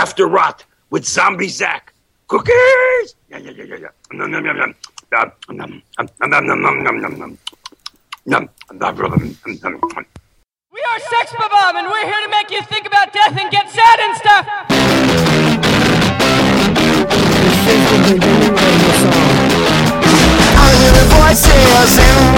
after rot with Zombie Zach. Cookies! Yeah. Nom, nom, nom, nom. Nom, nom, nom, nom, nom, nom, nom, nom. We are Sex Bob, and we're here to make you think about death and get sad and stuff. I hear the voices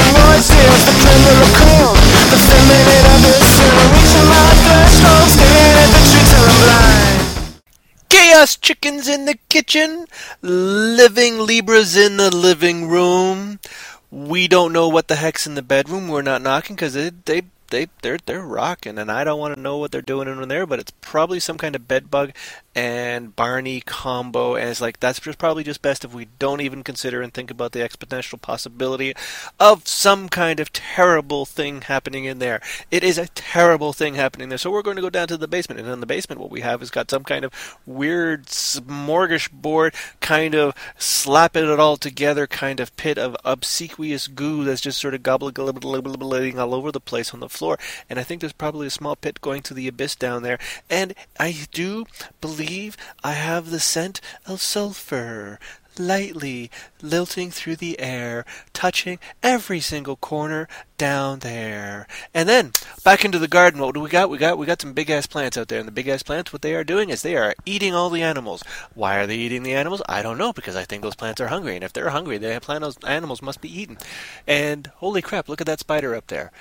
the tremble of cold, the feminine understood, reaching my threshold, staring at the tree till I'm blind. Chaos chickens in the kitchen, living Libras in the living room. We don't know what the heck's in the bedroom. We're not knocking because they're rocking, and I don't want to know what they're doing in there, but it's probably some kind of bed bug and Barney combo, and it's like that's probably just best if we don't even consider and think about the exponential possibility of some kind of terrible thing happening in there. It is a terrible thing happening there, so we're going to go down to the basement, and in the basement what we have is got some kind of weird smorgasbord kind of slapping it all together kind of pit of obsequious goo that's just sort of gobbling all over the place on the floor, and I think there's probably a small pit going to the abyss down there, and I do believe I have the scent of sulfur lightly lilting through the air, touching every single corner down there. And then back into the garden, what do we got? We got some big ass plants out there, and the big ass plants, what they are doing is they are eating all the animals. Why are they eating the animals? I don't know, because I think those plants are hungry, and if they're hungry, those animals must be eaten. And holy crap, look at that spider up there.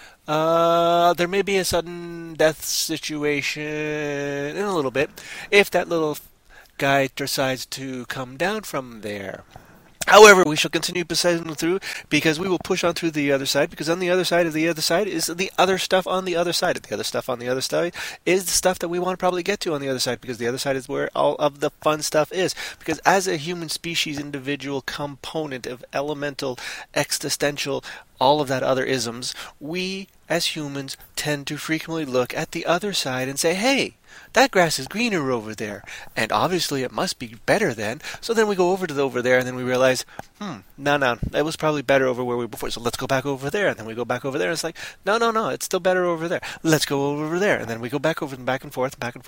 There may be a sudden death situation in a little bit if that little guy decides to come down from there. However, we shall continue proceeding through because we will push on through the other side, because on the other side of the other side is the other stuff on the other side. The other stuff on the other side is the stuff that we want to probably get to on the other side, because the other side is where all of the fun stuff is. Because as a human species individual component of elemental, existential, all of that other isms, we as humans tend to frequently look at the other side and say, hey, that grass is greener over there, and obviously it must be better then. So then we go over there, and then we realize, no, it was probably better over where we were before, so let's go back over there. And then we go back over there, and it's like, no, it's still better over there. Let's go over there. And then we go back over and back and forth, and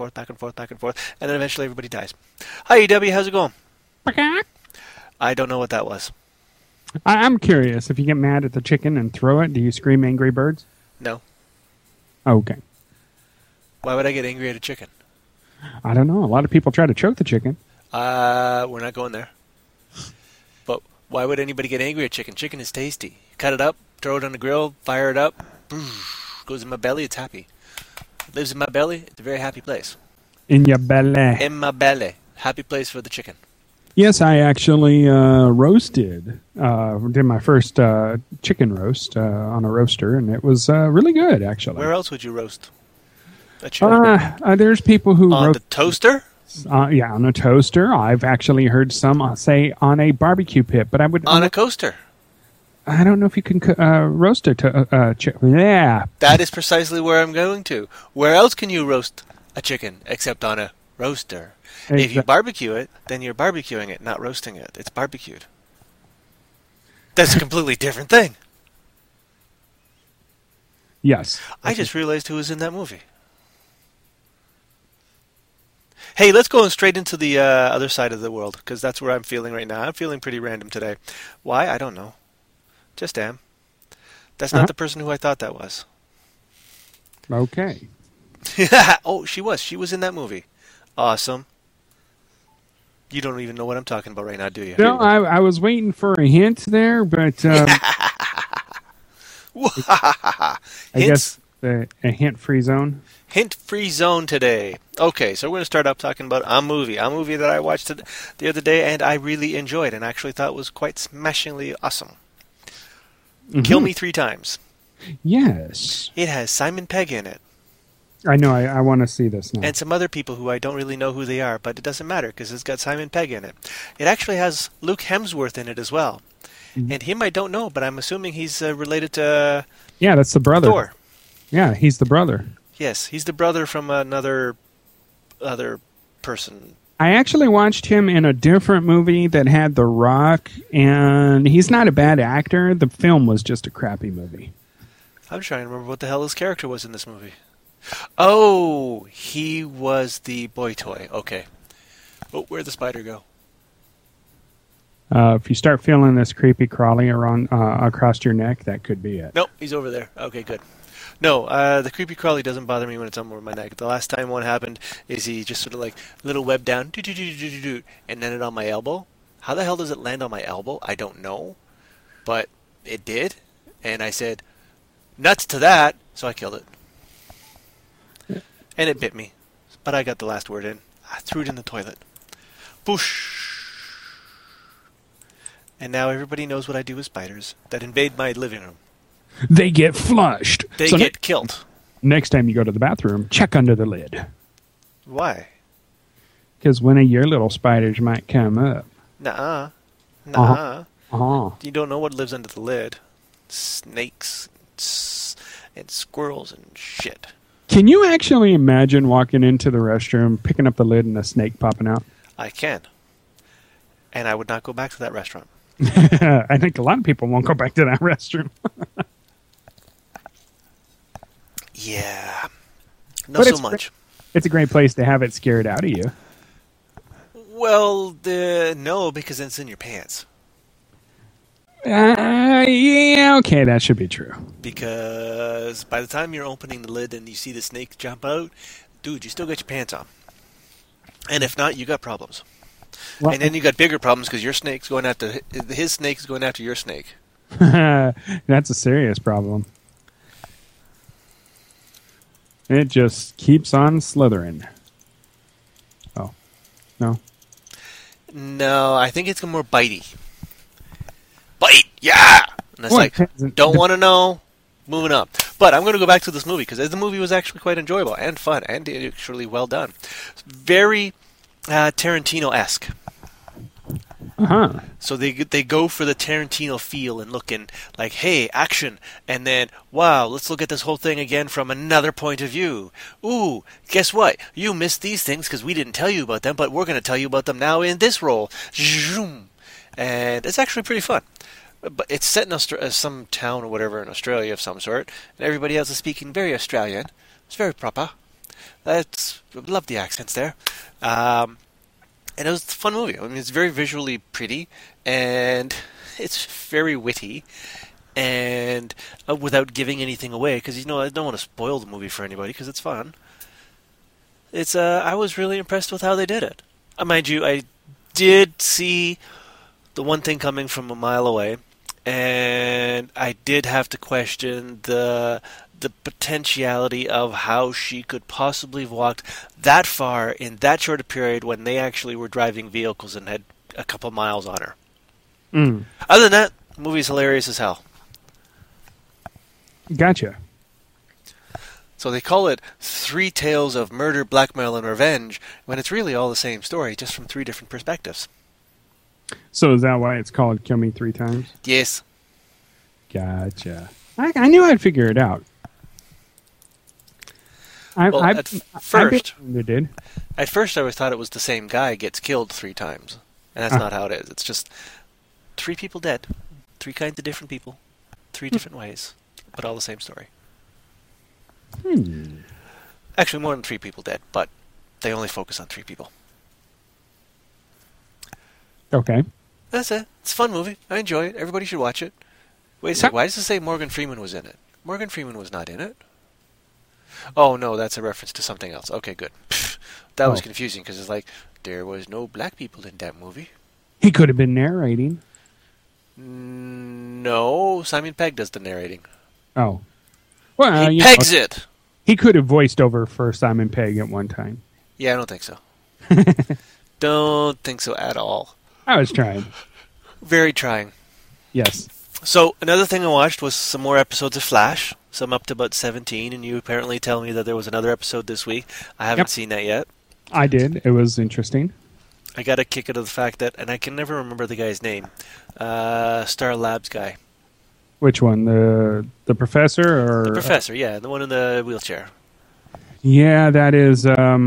then eventually everybody dies. Hi, EW, how's it going? I don't know what that was. I'm curious, if you get mad at the chicken and throw it, do you scream Angry Birds? No. Okay. Why would I get angry at a chicken? I don't know. A lot of people try to choke the chicken. We're not going there. But why would anybody get angry at chicken? Chicken is tasty. Cut it up, throw it on the grill, fire it up. Goes in my belly, it's happy. It lives in my belly, it's a very happy place. In your belly. In my belly. Happy place for the chicken. Yes, I actually did my first chicken roast on a roaster, and it was really good, actually. Where else would you roast? There's people who on the toaster. Yeah, on a toaster. I've actually heard some say on a barbecue pit, but I would on a coaster. I don't know if you can roast a chicken. Yeah, that is precisely where I'm going to. Where else can you roast a chicken except on a roaster? Exactly. If you barbecue it, then you're barbecuing it, not roasting it. It's barbecued. That's a completely different thing. Yes. I just realized who was in that movie. Hey, let's go straight into the other side of the world, because that's where I'm feeling right now. I'm feeling pretty random today. Why? I don't know. Just am. That's not the person who I thought that was. Okay. Oh, she was. She was in that movie. Awesome. You don't even know what I'm talking about right now, do you? No, I was waiting for a hint there, but I guess a hint-free zone. Hint-free zone today. Okay, so we're going to start up talking about a movie that I watched the other day, and I really enjoyed, and actually thought was quite smashingly awesome. Mm-hmm. Kill Me 3 Times. Yes. It has Simon Pegg in it. I know, I want to see this now. And some other people who I don't really know who they are, but it doesn't matter because it's got Simon Pegg in it. It actually has Luke Hemsworth in it as well. Mm-hmm. And him I don't know, but I'm assuming he's related to yeah, that's the brother. Thor. Yeah, he's the brother. Yes, he's the brother from other person. I actually watched him in a different movie that had The Rock, and he's not a bad actor. The film was just a crappy movie. I'm trying to remember what the hell his character was in this movie. Oh, he was the boy toy. Okay. Oh, where'd the spider go? If you start feeling this creepy crawly around across your neck, that could be it. Nope, he's over there. Okay, good. No, the creepy crawly doesn't bother me when it's on over my neck. The last time one happened is he just sort of like little web down, and landed on my elbow. How the hell does it land on my elbow? I don't know, but it did, and I said, "Nuts to that!" So I killed it, and it bit me, but I got the last word in. I threw it in the toilet. Boosh. And now everybody knows what I do with spiders that invade my living room. They get flushed. They So get killed. next time you go to the bathroom, check under the lid. Why? Because one of your little spiders might come up. Nuh-uh. Oh. You don't know what lives under the lid. Snakes and squirrels and shit. Can you actually imagine walking into the restroom, picking up the lid, and a snake popping out? I can. And I would not go back to that restaurant. I think a lot of people won't go back to that restroom. Yeah. Not But so it's much. It's a great place to have it scared out of you. Well, no, because it's in your pants. Yeah, okay, that should be true. Because by the time you're opening the lid and you see the snake jump out, dude, you still got your pants on. And if not, you got problems. Well, And then you got bigger problems because your snake's going after his snake's going after your snake. that's a serious problem. It just keeps on slithering. Oh, no. No, I think it's more bitey. Bite, yeah. And it's Well, like, don't want to know. Moving up. But I'm going to go back to this movie because the movie was actually quite enjoyable and fun and actually well done. Very Tarantino-esque. Uh-huh. So they go for the Tarantino feel and looking like, hey, action, and then, wow, let's look at this whole thing again from another point of view. Ooh, guess what? You missed these things because we didn't tell you about them, but we're going to tell you about them now in this role. Zoom. And it's actually pretty fun. But it's set in some town or whatever in Australia of some sort, and everybody else is speaking very Australian. It's very proper. Love the accents there. And it was a fun movie. I mean, it's very visually pretty, and it's very witty, and without giving anything away, because I don't want to spoil the movie for anybody, because it's fun. It's I was really impressed with how they did it. Mind you, I did see the one thing coming from a mile away, and I did have to question the potentiality of how she could possibly have walked that far in that short a period when they actually were driving vehicles and had a couple miles on her. Mm. Other than that, the movie's hilarious as hell. Gotcha. So they call it Three Tales of Murder, Blackmail, and Revenge, when it's really all the same story, just from three different perspectives. So is that why it's called Kill Me Three Times? Yes. Gotcha. I knew I'd figure it out. At first I always thought it was the same guy gets killed 3 times. And that's not how it is. It's just 3 people dead. 3 kinds of different people. 3 different ways. But all the same story. Actually, more than 3 people dead, but they only focus on 3 people. Okay. That's it. It's a fun movie. I enjoy it. Everybody should watch it. Wait a sec. Why does it say Morgan Freeman was in it? Morgan Freeman was not in it. Oh, no, that's a reference to something else. Okay, good. That was confusing because it's like, there was no black people in that movie. He could have been narrating. No, Simon Pegg does the narrating. Oh. Well, He pegs it. He could have voiced over for Simon Pegg at one time. Yeah, I don't think so. Don't think so at all. I was trying. Very trying. Yes. So, another thing I watched was some more episodes of Flash. So I'm up to about 17, and you apparently tell me that there was another episode this week. I haven't seen that yet. I did. It was interesting. I got a kick out of the fact that, and I can never remember the guy's name, Star Labs guy. Which one? The professor or The professor, yeah, the one in the wheelchair. Yeah, that is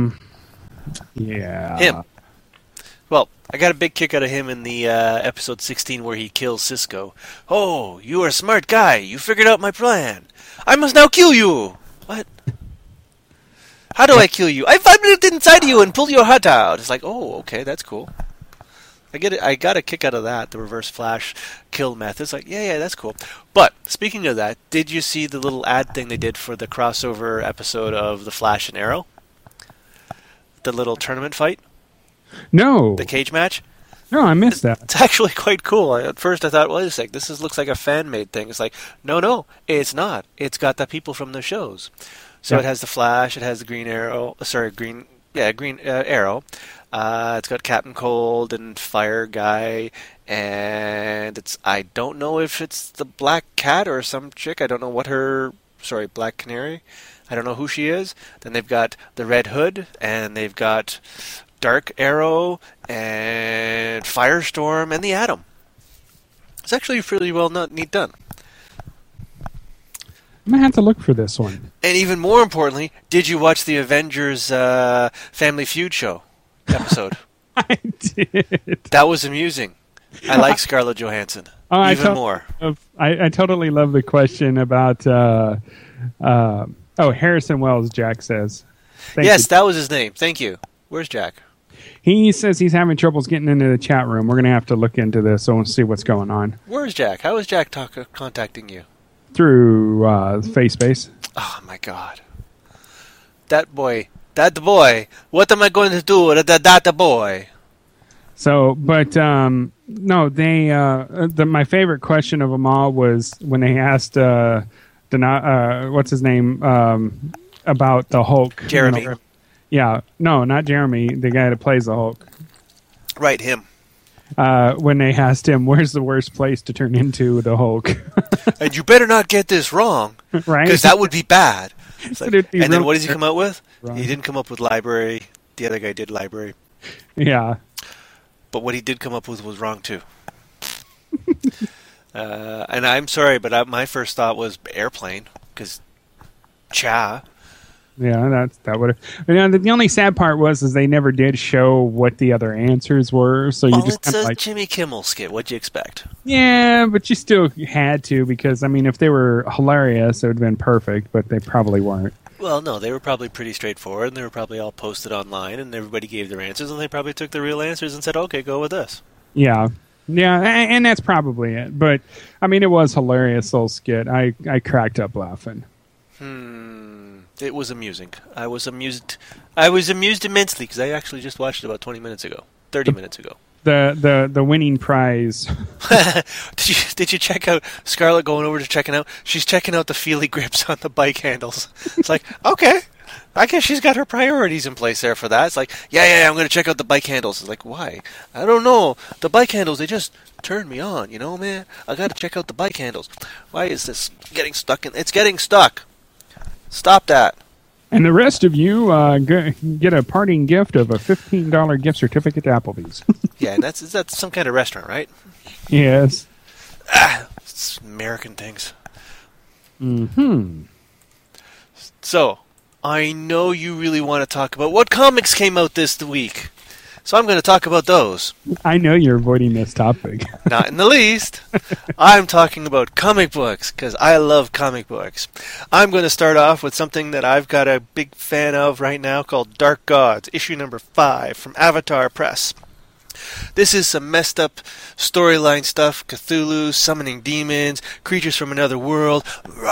yeah. Him. Well, I got a big kick out of him in the episode 16 where he kills Cisco. Oh, you are a smart guy. You figured out my plan. I must now kill you. What? How do I kill you? I vibrated inside you and pulled your heart out. It's like, oh, okay, that's cool. I get it. I got a kick out of that, the Reverse Flash kill method. It's like, yeah, that's cool. But speaking of that, did you see the little ad thing they did for the crossover episode of The Flash and Arrow? The little tournament fight? No. The cage match? No, I missed that. It's actually quite cool. At first I thought, wait a sec, looks like a fan-made thing. It's like, no, it's not. It's got the people from the shows. So It has the Flash, it has the Green Arrow, Green Arrow. It's got Captain Cold and Fire Guy, and I don't know if it's the Black Cat or some chick. I don't know Black Canary. I don't know who she is. Then they've got the Red Hood, and they've got Dark Arrow, and Firestorm, and the Atom. It's actually really well neat done. I'm going to have to look for this one. And even more importantly, did you watch the Avengers Family Feud show episode? I did. That was amusing. I like Scarlett Johansson even more. I totally love the question about Harrison Wells, Jack says. Thank you. That was his name. Thank you. Where's Jack? He says he's having troubles getting into the chat room. We're going to have to look into this and see what's going on. Where's Jack? How is Jack contacting you? Through FaceBase. Oh, my God. That boy. What am I going to do with that boy? So, but no, they. My favorite question of them all was when they asked, what's his name, about the Hulk. Jeremy. You know, yeah, no, not Jeremy, the guy that plays the Hulk. Right, him. When they asked him, where's the worst place to turn into the Hulk? And you better not get this wrong, right? Because that would be bad. Like, and then what does he come up with? Wrong. He didn't come up with library. The other guy did library. Yeah. But what he did come up with was wrong, too. And I'm sorry, but my first thought was airplane, because cha. Yeah, that would have. You know, the only sad part was they never did show what the other answers were, so you just it's kind a of like Jimmy Kimmel skit. What'd you expect? Yeah, but you still had to because I mean, if they were hilarious, it would have been perfect, but they probably weren't. Well, no, they were probably pretty straightforward, and they were probably all posted online, and everybody gave their answers, and they probably took the real answers and said, "Okay, go with this." Yeah, and that's probably it. But I mean, it was hilarious little skit. I cracked up laughing. It was amusing. I was amused immensely because I actually just watched it about 30 minutes ago. The winning prize. Did you check out Scarlett going over to checking out? She's checking out the feely grips on the bike handles. It's like, okay, I guess she's got her priorities in place there for that. It's like, yeah, I'm going to check out the bike handles. It's like, why? I don't know. The bike handles, they just turn me on, you know, man. I got to check out the bike handles. Why is this getting stuck It's getting stuck. Stop that. And the rest of you get a parting gift of a $15 gift certificate to Applebee's. Yeah, and that's some kind of restaurant, right? Yes. It's American things. Mm-hmm. So, I know you really want to talk about what comics came out this week. So I'm going to talk about those. I know you're avoiding this topic. Not in the least. I'm talking about comic books, because I love comic books. I'm going to start off with something that I've got a big fan of right now called Dark Gods, issue number 5 from Avatar Press. This is some messed up storyline stuff. Cthulhu, summoning demons, creatures from another world.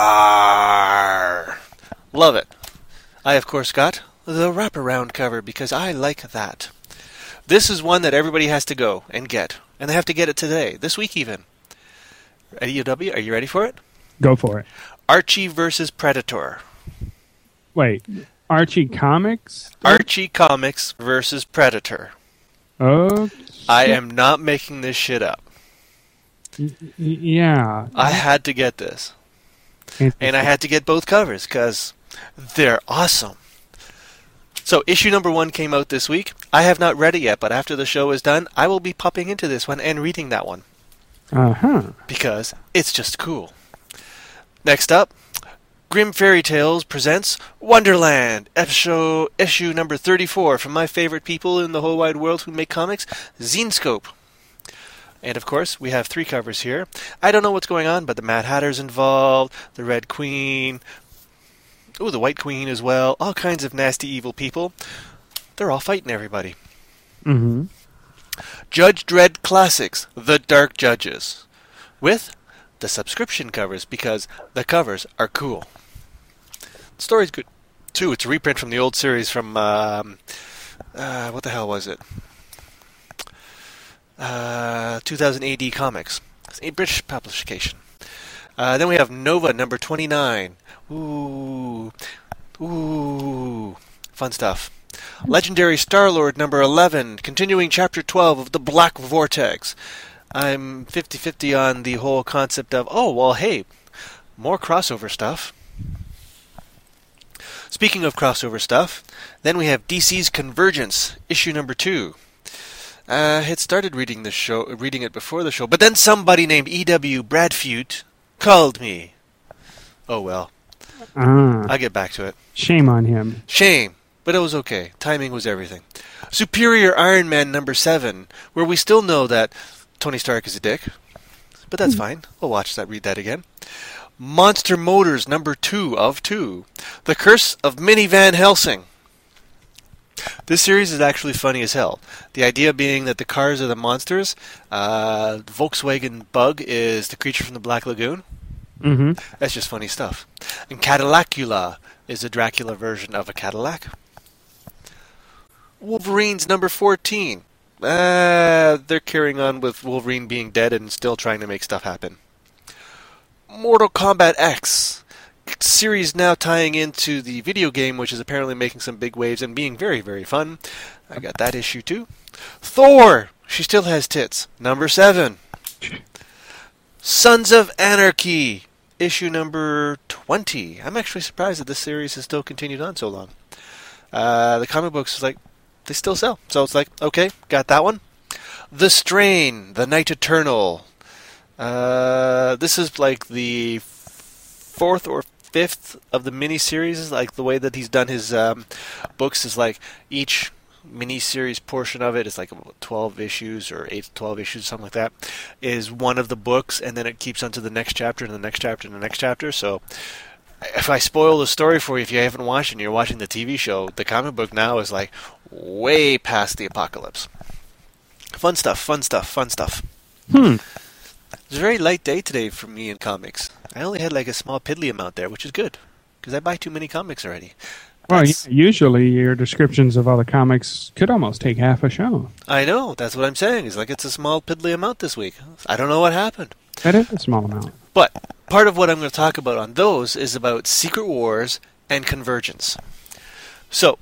Rawr. Love it. I, of course, got the wraparound cover, because I like that. This is one that everybody has to go and get. And they have to get it today, this week even. AEW, are you ready for it? Go for it. Archie versus Predator. Wait, Archie Comics? Archie Comics versus Predator. Oh. I am not making this shit up. Yeah. I had to get this. And I had to get both covers, because they're awesome. So, issue number 1 came out this week. I have not read it yet, but after the show is done, I will be popping into this one and reading that one. Uh-huh. Because it's just cool. Next up, Grim Fairy Tales presents Wonderland, issue number 34 from my favorite people in the whole wide world who make comics, Zenescope. And, of course, we have 3 covers here. I don't know what's going on, but the Mad Hatter's involved, the Red Queen, Ooh, the White Queen as well. All kinds of nasty, evil people. They're all fighting everybody. Mm-hmm. Judge Dredd Classics, The Dark Judges, with the subscription covers, because the covers are cool. The story's good, too. It's a reprint from the old series from, what the hell was it? 2000 AD Comics. It's a British publication. Then we have Nova, number 29. Ooh. Fun stuff. Legendary Star-Lord, number 11. Continuing chapter 12 of The Black Vortex. I'm 50-50 on the whole concept of, oh, well, hey, more crossover stuff. Speaking of crossover stuff, then we have DC's Convergence, issue number 2. I had started reading it before the show, but then somebody named E.W. Bradfute called me. Oh well. I'll get back to it. Shame on him. Shame, but it was okay. Timing was everything. Superior Iron Man number 7, where we still know that Tony Stark is a dick, but that's fine. We'll watch that, read that again. Monster Motors number 2 of 2. The Curse of Mini Van Helsing. This series is actually funny as hell. The idea being that the cars are the monsters. Volkswagen Bug is the creature from the Black Lagoon. Mm-hmm. That's just funny stuff. And Cadillacula is a Dracula version of a Cadillac. Wolverine's number 14. They're carrying on with Wolverine being dead and still trying to make stuff happen. Mortal Kombat X. Series now tying into the video game, which is apparently making some big waves and being very, very fun. I got that issue too. Thor! She still has tits. Number 7. Sons of Anarchy. Issue number 20. I'm actually surprised that this series has still continued on so long. The comic books is like, they still sell. So it's like, okay, got that one. The Strain, The Night Eternal. This is like the 4th or 5th of the miniseries. Like the way that he's done his books is like each miniseries portion of it is like 12 issues or 8 to 12 issues, something like that, is one of the books, and then it keeps on to the next chapter and the next chapter and the next chapter. So if I spoil the story for you, if you haven't watched it and you're watching the TV show, the comic book now is like way past the apocalypse. Fun stuff, fun stuff, fun stuff. It was a very light day today for me in comics. I only had like a small piddly amount there, which is good, because I buy too many comics already. Well, usually your descriptions of other comics could almost take half a show. I know, that's what I'm saying. It's like it's a small piddly amount this week. I don't know what happened. That is a small amount. But part of what I'm going to talk about on those is about Secret Wars and Convergence. So,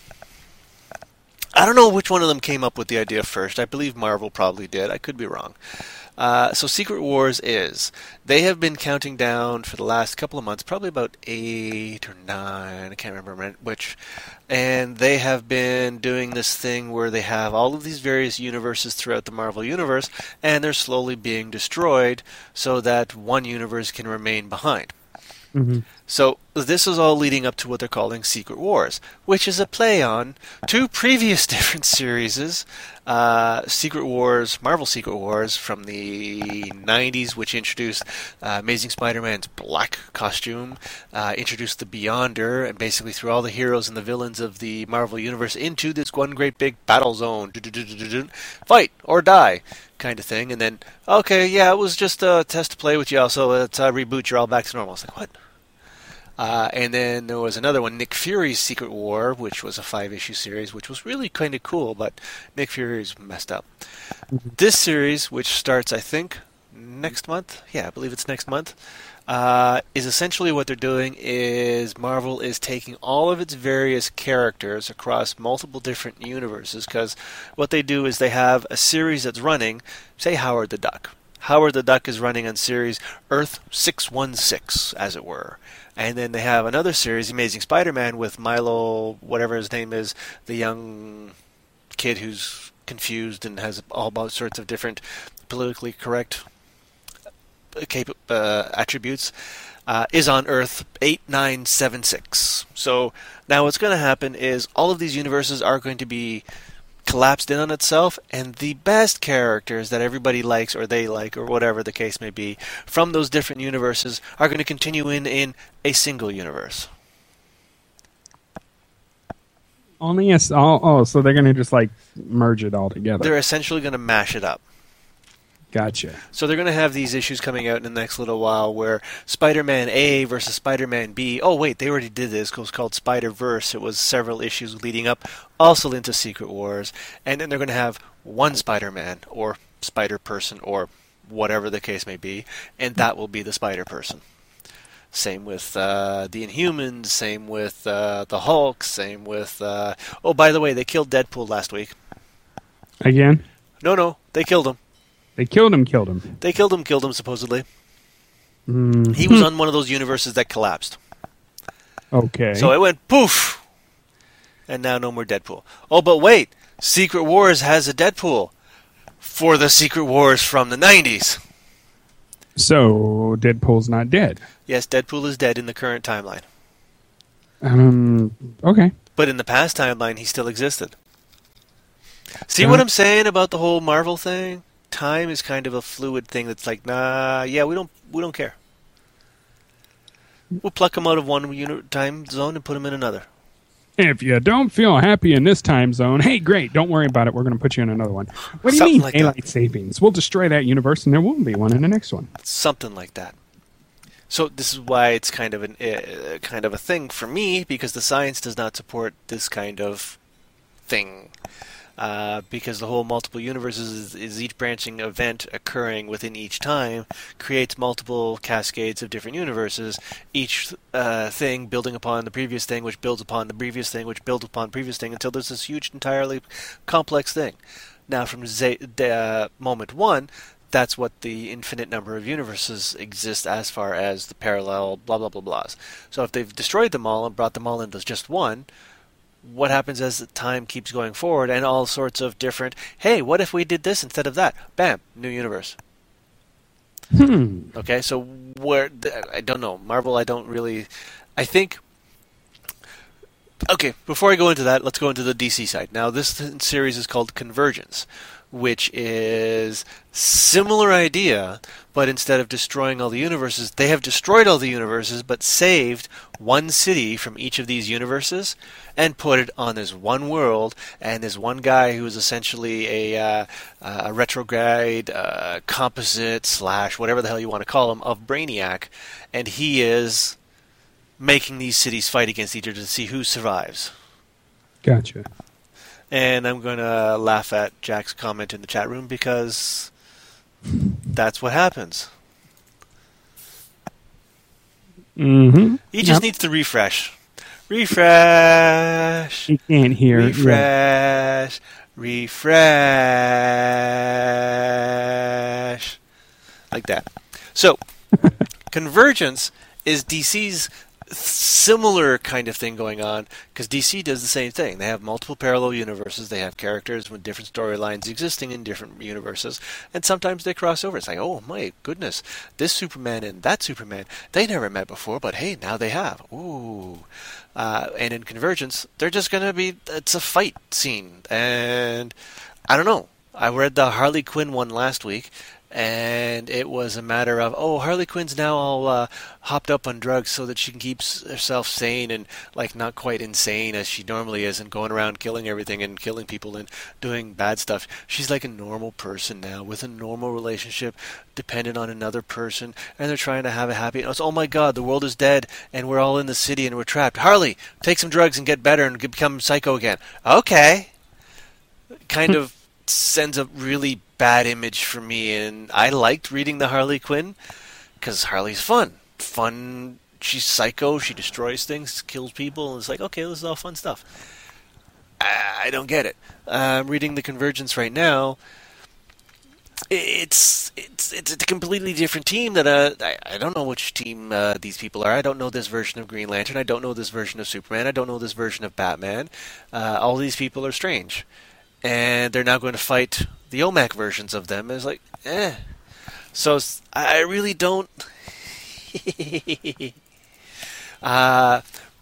I don't know which one of them came up with the idea first. I believe Marvel probably did. I could be wrong. So Secret Wars is, they have been counting down for the last couple of months, probably about 8 or 9, I can't remember which, and they have been doing this thing where they have all of these various universes throughout the Marvel Universe, and they're slowly being destroyed so that one universe can remain behind. Mm-hmm. So this is all leading up to what they're calling Secret Wars, which is a play on 2 previous different series. Secret Wars, Marvel Secret Wars from the 90s, which introduced Amazing Spider-Man's black costume, introduced the Beyonder, and basically threw all the heroes and the villains of the Marvel Universe into this one great big battle zone. Fight or die kind of thing. And then, okay, yeah, it was just a test to play with you, so it's a reboot, you're all back to normal. It's like, what? And then there was another one, Nick Fury's Secret War, which was a 5-issue series, which was really kind of cool, but Nick Fury's messed up. This series, which starts, I think, next month, I believe it's next month, is essentially what they're doing is Marvel is taking all of its various characters across multiple different universes, because what they do is they have a series that's running, say Howard the Duck. Howard the Duck is running on series Earth 616, as it were. And then they have another series, Amazing Spider-Man, with Milo, whatever his name is, the young kid who's confused and has all sorts of different politically correct attributes, is on Earth 8976. So now what's going to happen is all of these universes are going to be collapsed in on itself, and the best characters that everybody likes or they like or whatever the case may be from those different universes are going to continue in a single universe. Only a so they're gonna just like merge it all together. They're essentially going to mash it up. Gotcha. So they're going to have these issues coming out in the next little while where Spider-Man A versus Spider-Man B. Oh, wait, they already did this. It was called Spider-Verse. It was several issues leading up, also into Secret Wars. And then they're going to have one Spider-Man, or Spider-Person, or whatever the case may be, and that will be the Spider-Person. Same with the Inhumans, same with the Hulk, same with... oh, by the way, they killed Deadpool last week. Again? No, they killed him. They killed him. They killed him, supposedly. Mm. He was on one of those universes that collapsed. Okay. So it went poof! And now no more Deadpool. Oh, but wait! Secret Wars has a Deadpool for the Secret Wars from the 90s. So Deadpool's not dead. Yes, Deadpool is dead in the current timeline. Okay. But in the past timeline, he still existed. See what I'm saying about the whole Marvel thing? Time is kind of a fluid thing that's like, nah, yeah, we don't care. We'll pluck them out of one time zone and put them in another. If you don't feel happy in this time zone, hey, great, don't worry about it. We're going to put you in another one. What do you Something mean, like daylight that. savings? We'll destroy that universe, and there won't be one in the next one. Something like that. So this is why it's kind of a thing for me, because the science does not support this kind of thing. Because the whole multiple universes is each branching event occurring within each time creates multiple cascades of different universes, each thing building upon the previous thing, which builds upon the previous thing, which builds upon the previous thing, until there's this huge, entirely complex thing. Now, from moment one, that's what the infinite number of universes exist as far as the parallel blah blah blah blahs. So if they've destroyed them all and brought them all into just one, what happens as the time keeps going forward and all sorts of different, hey, what if we did this instead of that? Bam, new universe. Okay, so I don't know. Marvel, I think... Okay, before I go into that, let's go into the DC side. Now, this series is called Convergence, which is similar idea, but instead of destroying all the universes, they have destroyed all the universes, but saved one city from each of these universes and put it on this one world, and this one guy who is essentially a retrograde composite / whatever the hell you want to call him of Brainiac, and he is making these cities fight against each other to see who survives. Gotcha. And I'm going to laugh at Jack's comment in the chat room because that's what happens. Mm-hmm. He just needs to refresh. Refresh. He can't hear. Refresh. Refresh. Like that. So, Convergence is DC's similar kind of thing going on, because DC does the same thing. They have multiple parallel universes. They have characters with different storylines existing in different universes, and sometimes they cross over. It's like, oh my goodness, this Superman and that Superman, they never met before, but hey, now they have. Ooh. And in Convergence, they're just going to be, it's a fight scene. And I don't know. I read the Harley Quinn one last week, and it was a matter of, oh, Harley Quinn's now all hopped up on drugs so that she can keep herself sane and like not quite insane as she normally is and going around killing everything and killing people and doing bad stuff. She's like a normal person now with a normal relationship dependent on another person, and they're trying to have a happy... It's, oh my god, the world is dead and we're all in the city and we're trapped. Harley, take some drugs and get better and become psycho again. Okay. Kind of sends a really bad image for me, and I liked reading the Harley Quinn because Harley's fun. She's psycho, she destroys things, kills people, and it's like, okay, this is all fun stuff. I don't get it. I'm reading the Convergence right now. It's a completely different team that I don't know which team these people are. I don't know this version of Green Lantern. I don't know this version of Superman. I don't know this version of Batman. All these people are strange. And they're now going to fight the OMAC versions of them. It's like, So I really don't... I'm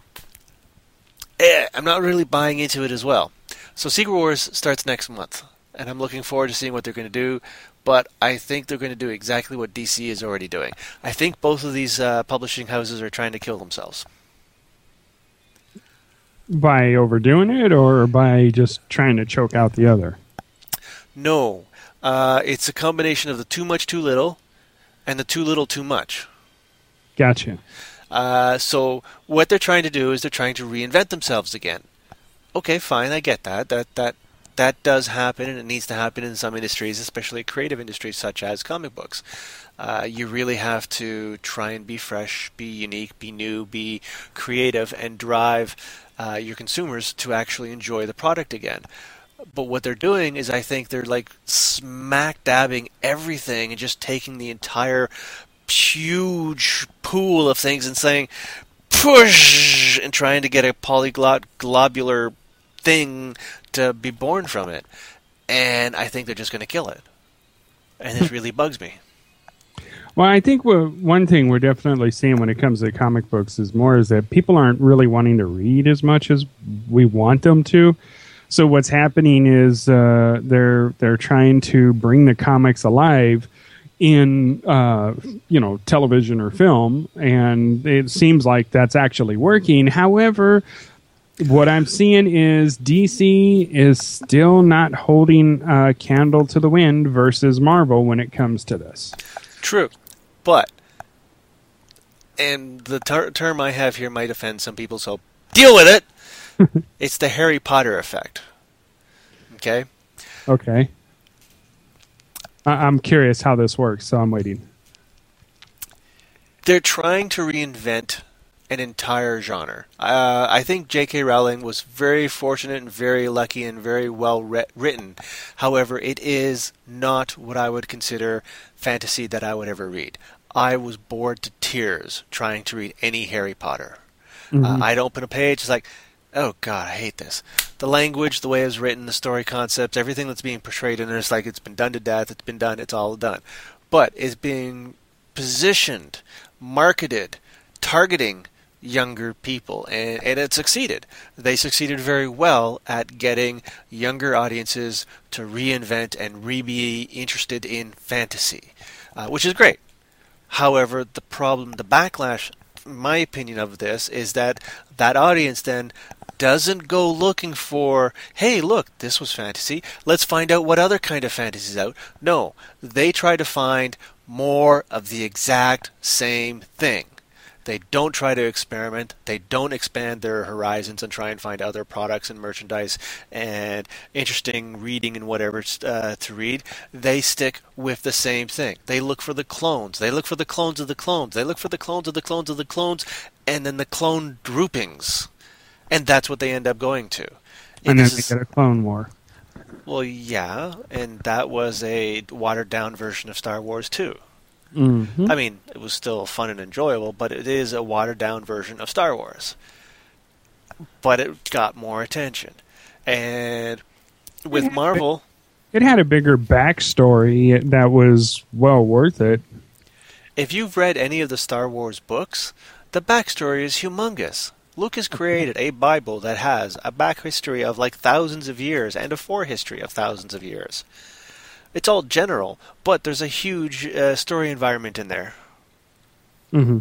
not really buying into it as well. So Secret Wars starts next month, and I'm looking forward to seeing what they're going to do, but I think they're going to do exactly what DC is already doing. I think both of these publishing houses are trying to kill themselves. By overdoing it or by just trying to choke out the other? No. It's a combination of the too much, too little, and the too little, too much. Gotcha. So what they're trying to do is they're trying to reinvent themselves again. Okay, fine, I get that. That does happen, and it needs to happen in some industries, especially creative industries such as comic books. You really have to try and be fresh, be unique, be new, be creative, and drive your consumers to actually enjoy the product again. But what they're doing is I think they're like smack dabbing everything and just taking the entire huge pool of things and saying, push, and trying to get a polyglot globular thing to be born from it. And I think they're just going to kill it. And this really bugs me. Well, I think one thing we're definitely seeing when it comes to comic books is that people aren't really wanting to read as much as we want them to. So what's happening is they're trying to bring the comics alive in television or film, and it seems like that's actually working. However, what I'm seeing is DC is still not holding a candle to the wind versus Marvel when it comes to this. True, but, and the term I have here might offend some people, so deal with it. It's the Harry Potter effect. Okay? Okay. I'm curious how this works, so I'm waiting. They're trying to reinvent an entire genre. I think J.K. Rowling was very fortunate and very lucky and very well written. However, it is not what I would consider fantasy that I would ever read. I was bored to tears trying to read any Harry Potter. Mm-hmm. I'd open a page, it's like, oh God, I hate this. The language, the way it was written, the story concepts, everything that's being portrayed in there, it's like it's been done to death, it's been done, it's all done. But it's being positioned, marketed, targeting younger people, and it succeeded. They succeeded very well at getting younger audiences to reinvent and be interested in fantasy, which is great. However, the backlash, my opinion of this, is that audience then doesn't go looking for, hey, look, this was fantasy, let's find out what other kind of fantasy is out. No, they try to find more of the exact same thing. They don't try to experiment. They don't expand their horizons and try and find other products and merchandise and interesting reading and whatever to read. They stick with the same thing. They look for the clones. They look for the clones of the clones. They look for the clones of the clones of the clones, and then the clone groupings. And that's what they end up going to. And then they get a Clone War. Well, yeah, and that was a watered-down version of Star Wars 2. Mm-hmm. I mean, it was still fun and enjoyable, but it is a watered-down version of Star Wars. But it got more attention. And with Marvel... It had a bigger backstory that was well worth it. If you've read any of the Star Wars books, the backstory is humongous. Lucas created a Bible that has a back history of like thousands of years and a forehistory of thousands of years. It's all general, but there's a huge story environment in there. Mm-hmm.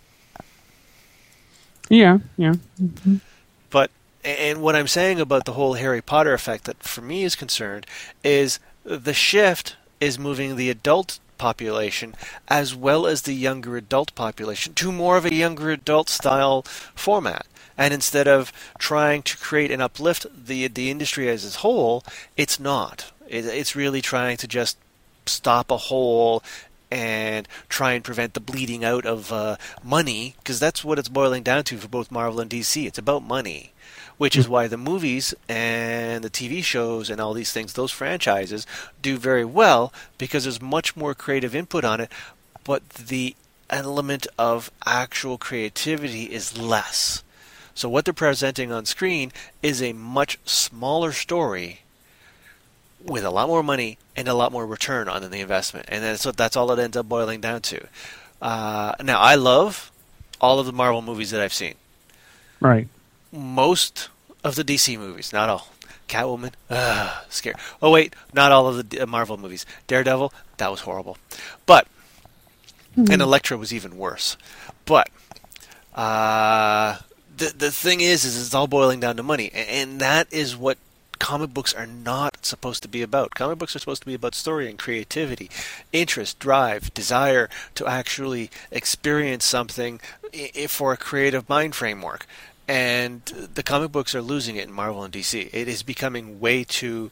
Yeah. Mm-hmm. But, and what I'm saying about the whole Harry Potter effect that for me is concerned is the shift is moving the adult population as well as the younger adult population to more of a younger adult style format. And instead of trying to create and uplift the industry as a whole, it's not. It's really trying to just stop a hole and try and prevent the bleeding out of money, because that's what it's boiling down to for both Marvel and DC. It's about money, which is why the movies and the TV shows and all these things, those franchises, do very well, because there's much more creative input on it, but the element of actual creativity is less. So what they're presenting on screen is a much smaller story with a lot more money and a lot more return on the investment. And that's all it ends up boiling down to. Now, I love all of the Marvel movies that I've seen. Right. Most of the DC movies, not all. Catwoman, scary. Oh, wait, not all of the Marvel movies. Daredevil, that was horrible. But, and Elektra was even worse. But, the thing is it's all boiling down to money, and that is what comic books are not supposed to be about. Comic books are supposed to be about story and creativity, interest, drive, desire to actually experience something for a creative mind framework. And the comic books are losing it in Marvel and DC. It is becoming way too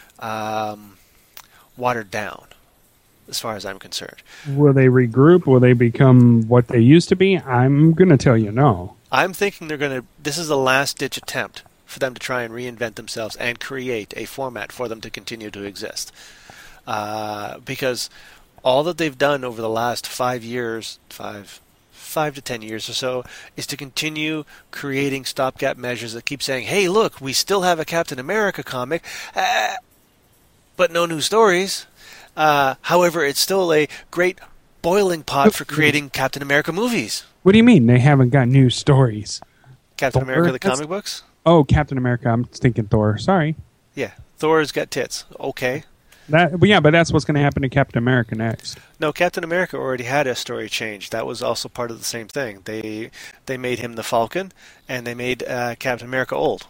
watered down, as far as I'm concerned. Will they regroup? Will they become what they used to be? I'm going to tell you no. I'm thinking this is the last-ditch attempt for them to try and reinvent themselves and create a format for them to continue to exist. Because all that they've done over the last 5 years, 5 to 10 years or so, is to continue creating stopgap measures that keep saying, hey, look, we still have a Captain America comic, but no new stories. However, it's still a great boiling pot for creating Captain America movies. What do you mean they haven't got new stories? Captain Thor? America, the comic books? Oh, Captain America. I'm thinking Thor. Sorry. Yeah, Thor's got tits. Okay. But that's what's going to happen to Captain America next. No, Captain America already had a story change. That was also part of the same thing. They made him the Falcon, and they made Captain America old.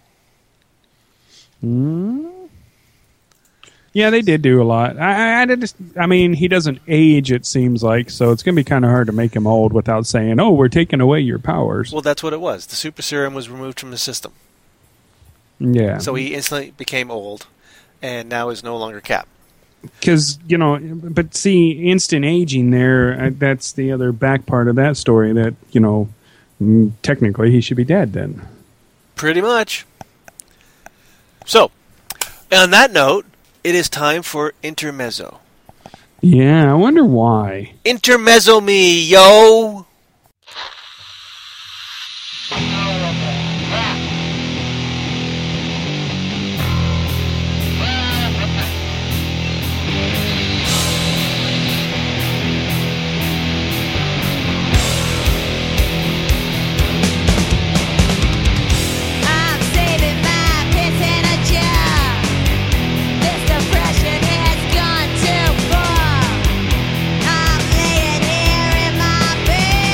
Yeah, they did do a lot. I mean, he doesn't age, it seems like, so it's going to be kind of hard to make him old without saying, oh, we're taking away your powers. Well, that's what it was. The super serum was removed from the system. Yeah. So he instantly became old, and now is no longer Cap. Because, but see, instant aging there, that's the other back part of that story that, technically he should be dead then. Pretty much. So, on that note, it is time for Intermezzo. Yeah, I wonder why. Intermezzo me, yo! Depression has gone too far. I'm laying here in my bed.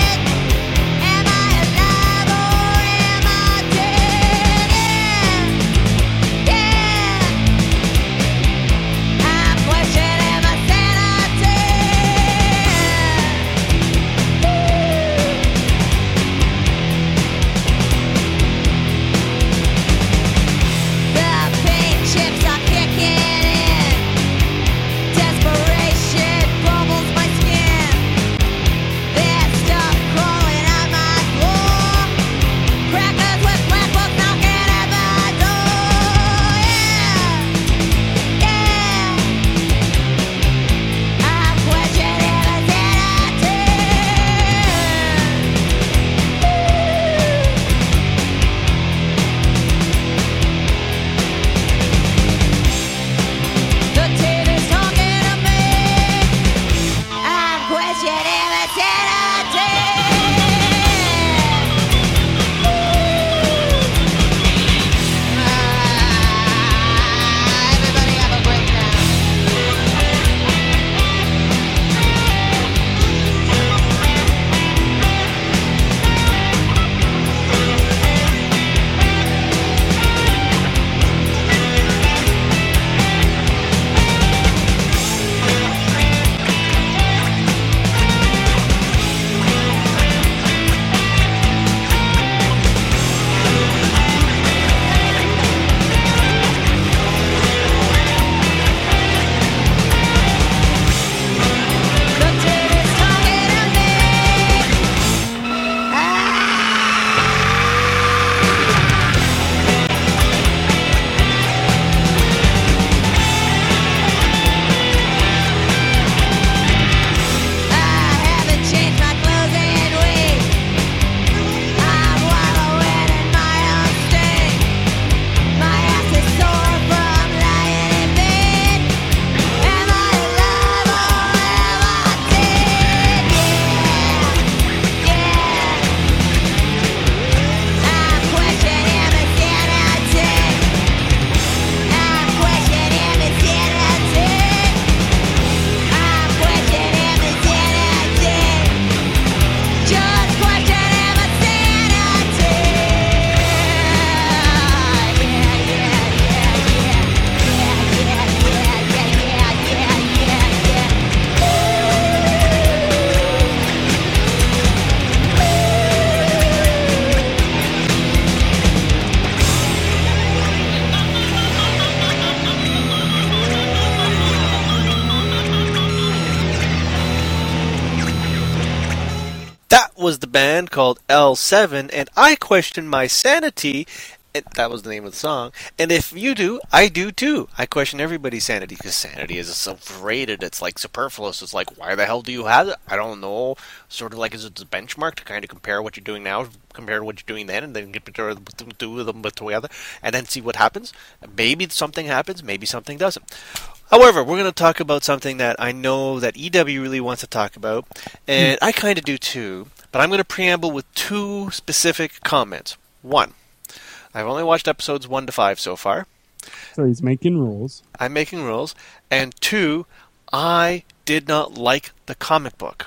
was the band called L7, and I question my sanity. And that was the name of the song. And if you do, I do too. I question everybody's sanity because sanity is so overrated. It's like superfluous. It's like, why the hell do you have it? I don't know. Sort of like, is it a benchmark to kind of compare what you're doing now compared to what you're doing then, and then get to do them together, and then see what happens? Maybe something happens. Maybe something doesn't. However, we're going to talk about something that I know that EW really wants to talk about, and I kind of do too. But I'm going to preamble with two specific comments. One, I've only watched episodes 1 to 5 so far. So he's making rules. I'm making rules. And two, I did not like the comic book.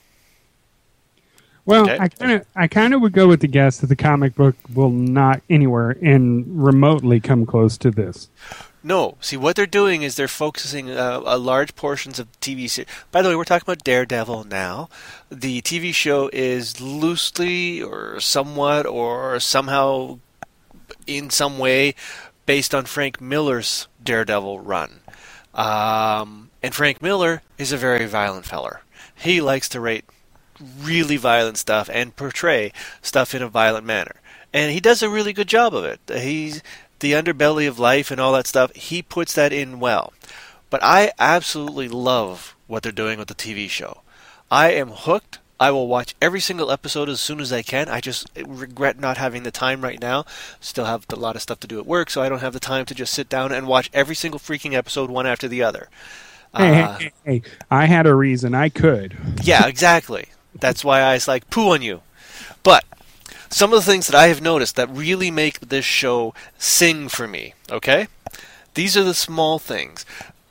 Well, Okay. I kind of would go with the guess that the comic book will not anywhere in remotely come close to this. No. See, what they're doing is they're focusing a large portions of the TV series. By the way, we're talking about Daredevil now. The TV show is loosely or somewhat or somehow in some way based on Frank Miller's Daredevil run. And Frank Miller is a very violent feller. He likes to write really violent stuff and portray stuff in a violent manner. And he does a really good job of it. He's the underbelly of life and all that stuff. He puts that in well. But I absolutely love what they're doing with the TV show. I am hooked. I will watch every single episode as soon as I can. I just regret not having the time right now. Still have a lot of stuff to do at work, so I don't have the time to just sit down and watch every single freaking episode one after the other. Hey, I had a reason I could. Yeah, exactly. That's why I was like, poo on you. But some of the things that I have noticed that really make this show sing for me, okay? These are the small things.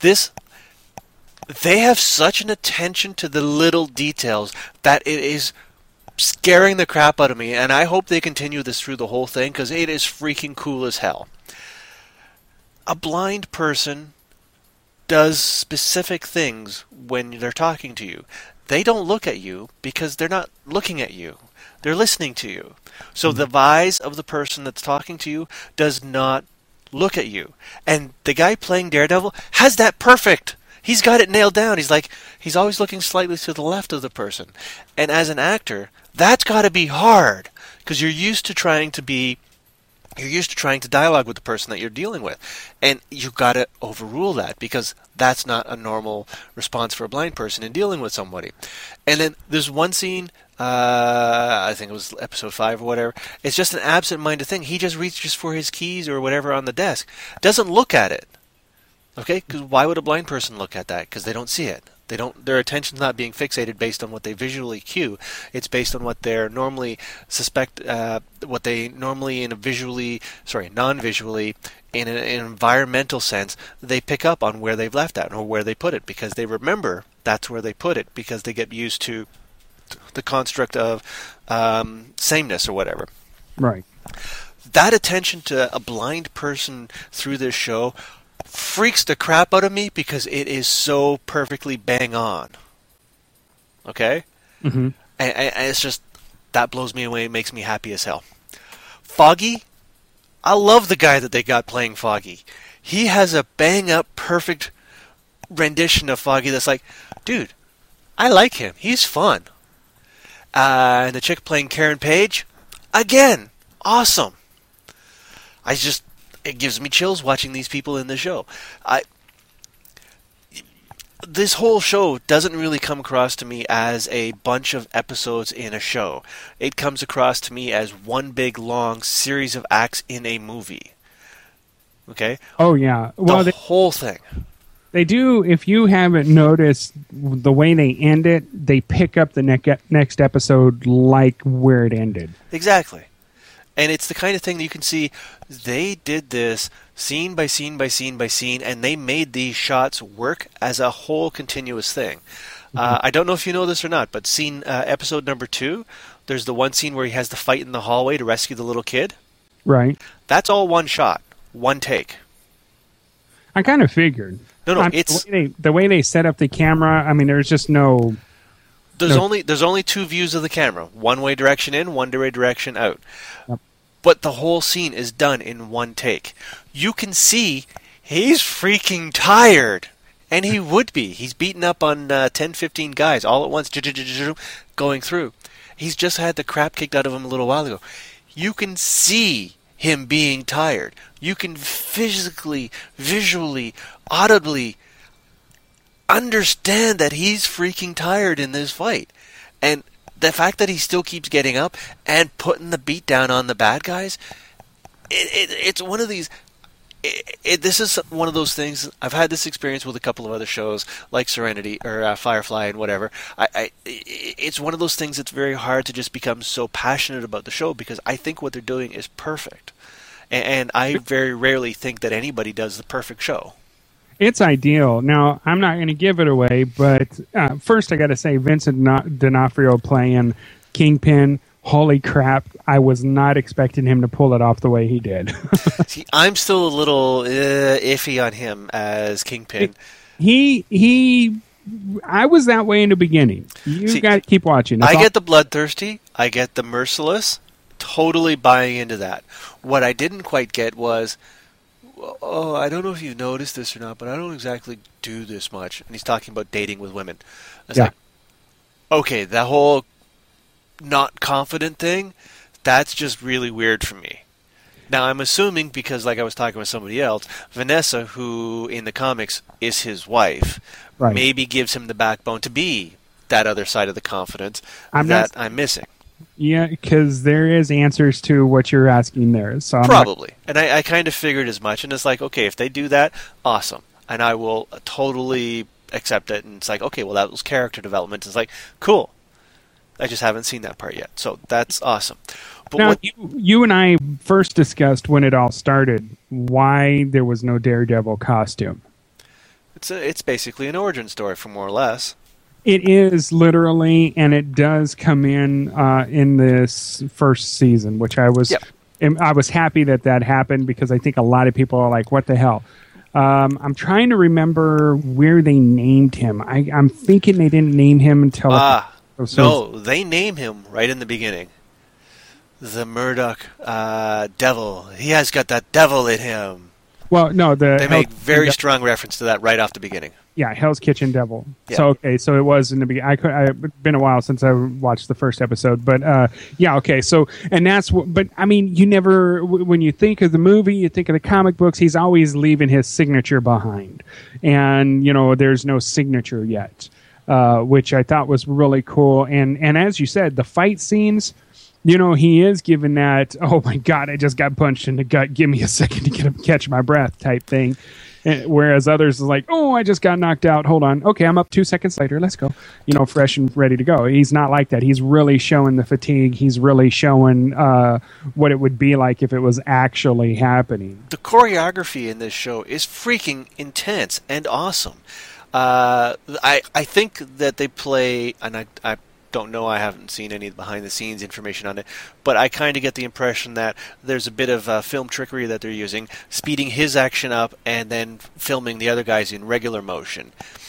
They have such an attention to the little details that it is scaring the crap out of me, and I hope they continue this through the whole thing because it is freaking cool as hell. A blind person does specific things when they're talking to you. They don't look at you because they're not looking at you. They're listening to you. So the eyes of the person that's talking to you does not look at you. And the guy playing Daredevil has that perfect. He's got it nailed down. He's always looking slightly to the left of the person. And as an actor, that's got to be hard because you're used to trying to dialogue with the person that you're dealing with. And you've got to overrule that because that's not a normal response for a blind person in dealing with somebody. And then there's one scene, I think it was episode 5 or whatever, it's just an absent-minded thing. He just reaches for his keys or whatever on the desk. Doesn't look at it. Okay? Because why would a blind person look at that? Because they don't see it. Their attention's not being fixated based on what they visually cue. It's based on what they're normally what they normally non-visually, in an environmental sense, they pick up on where they've left that or where they put it because they remember that's where they put it because they get used to the construct of sameness or whatever. Right. That attention to a blind person through this show freaks the crap out of me because it is so perfectly bang on. Okay? Mm-hmm. And it's just, that blows me away and makes me happy as hell. Foggy, I love the guy that they got playing Foggy. He has a bang-up, perfect rendition of Foggy that's like, dude, I like him. He's fun. And the chick playing Karen Page, again, awesome. It gives me chills watching these people in the show. This whole show doesn't really come across to me as a bunch of episodes in a show. It comes across to me as one big long series of acts in a movie. Okay? Oh, yeah. Well, the whole thing. They do, if you haven't noticed, the way they end it, they pick up the next episode like where it ended. Exactly. And it's the kind of thing that you can see, they did this scene by scene by scene by scene, and they made these shots work as a whole continuous thing. I don't know if you know this or not, but episode number 2, there's the one scene where he has the fight in the hallway to rescue the little kid. Right. That's all one shot, one take. I kind of figured. No, it's the way they set up the camera. I mean, there's just no. There's only 2 views of the camera, one way direction in, one way direction out. Yep. But the whole scene is done in one take. You can see he's freaking tired, and he would be. He's beaten up on 10, 15 guys all at once, going through. He's just had the crap kicked out of him a little while ago. You can see him being tired. You can physically, visually, audibly understand that he's freaking tired in this fight. And the fact that he still keeps getting up and putting the beat down on the bad guys, it's one of these... this is one of those things. I've had this experience with a couple of other shows like Serenity or Firefly and whatever. It's one of those things that's very hard to just become so passionate about the show, because I think what they're doing is perfect. And I very rarely think that anybody does the perfect show. It's ideal. Now, I'm not going to give it away, but first I got to say Vincent D'Onofrio playing Kingpin. Holy crap, I was not expecting him to pull it off the way he did. See, I'm still a little iffy on him as Kingpin. I was that way in the beginning. You got to keep watching. I get the bloodthirsty. I get the merciless. Totally buying into that. What I didn't quite get was, I don't know if you've noticed this or not, but I don't exactly do this much. And he's talking about dating with women. It's like, okay, that whole not confident thing, that's just really weird for me. Now, I'm assuming, because like I was talking with somebody else, Vanessa, who in the comics is his wife, maybe gives him the backbone to be that other side of the confidence I'm missing. Yeah, because there is answers to what you're asking there. So probably. And I kind of figured as much, and it's like, okay, if they do that, awesome. And I will totally accept it, and it's like, okay, well, that was character development. It's like, cool. I just haven't seen that part yet, so that's awesome. But now, you and I first discussed when it all started why there was no Daredevil costume. It's basically an origin story, for more or less. It is literally, and it does come in this first season, which I was happy that happened, because I think a lot of people are like, "What the hell?" I'm trying to remember where they named him. I'm thinking they didn't name him until. No, they name him right in the beginning. The Murdoch devil. He has got that devil in him. Well, no, they make very strong reference to that right off the beginning. Yeah, Hell's Kitchen Devil. Yeah. So it was in the beginning. It's been a while since I watched the first episode, but okay. So, and that's but I mean, you never, when you think of the movie, you think of the comic books. He's always leaving his signature behind, and there's no signature yet. Which I thought was really cool. And as you said, the fight scenes, he is given that, oh my God, I just got punched in the gut, give me a second to catch my breath type thing. Whereas others are like, oh, I just got knocked out. Hold on. Okay, I'm up 2 seconds later. Let's go. Fresh and ready to go. He's not like that. He's really showing the fatigue. He's really showing what it would be like if it was actually happening. The choreography in this show is freaking intense and awesome. I think that they play, and I don't know, I haven't seen any behind-the-scenes information on it, but I kind of get the impression that there's a bit of film trickery that they're using, speeding his action up and then filming the other guys in regular motion.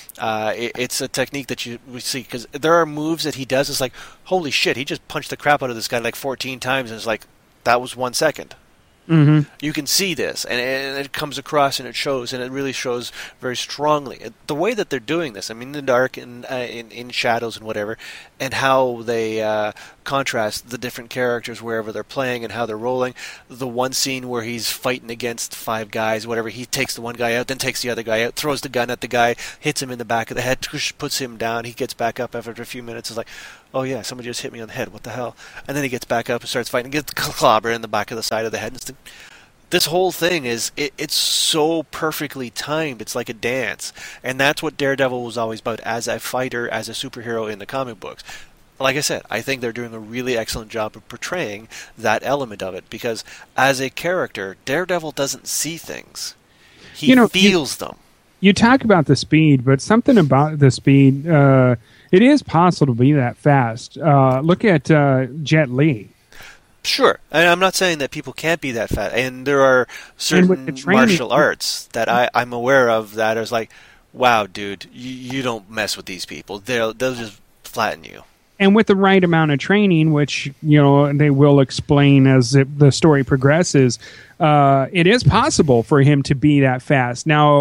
It's a technique that we see, because there are moves that he does, it's like, holy shit, he just punched the crap out of this guy like 14 times, and it's like, that was 1 second. Mm-hmm. You can see this, and it comes across, and it shows, and it really shows very strongly. The way that they're doing this, I mean, in the dark and in shadows and whatever, and how they contrast the different characters wherever they're playing and how they're rolling. The one scene where he's fighting against 5 guys, whatever, he takes the one guy out, then takes the other guy out, throws the gun at the guy, hits him in the back of the head, puts him down, he gets back up after a few minutes, it's like, oh yeah, somebody just hit me on the head, what the hell? And then he gets back up and starts fighting, gets clobber in the back of the side of the head. And this whole thing is, it's so perfectly timed, it's like a dance. And that's what Daredevil was always about, as a fighter, as a superhero in the comic books. Like I said, I think they're doing a really excellent job of portraying that element of it, because as a character, Daredevil doesn't see things. He feels them. You talk about the speed, but something about the speed, it is possible to be that fast. Look at Jet Li. Sure. And I'm not saying that people can't be that fast. And there are certain martial arts that I'm aware of that is like, wow, dude, you don't mess with these people. They'll just flatten you. And with the right amount of training, which they will explain as the story progresses, it is possible for him to be that fast. Now,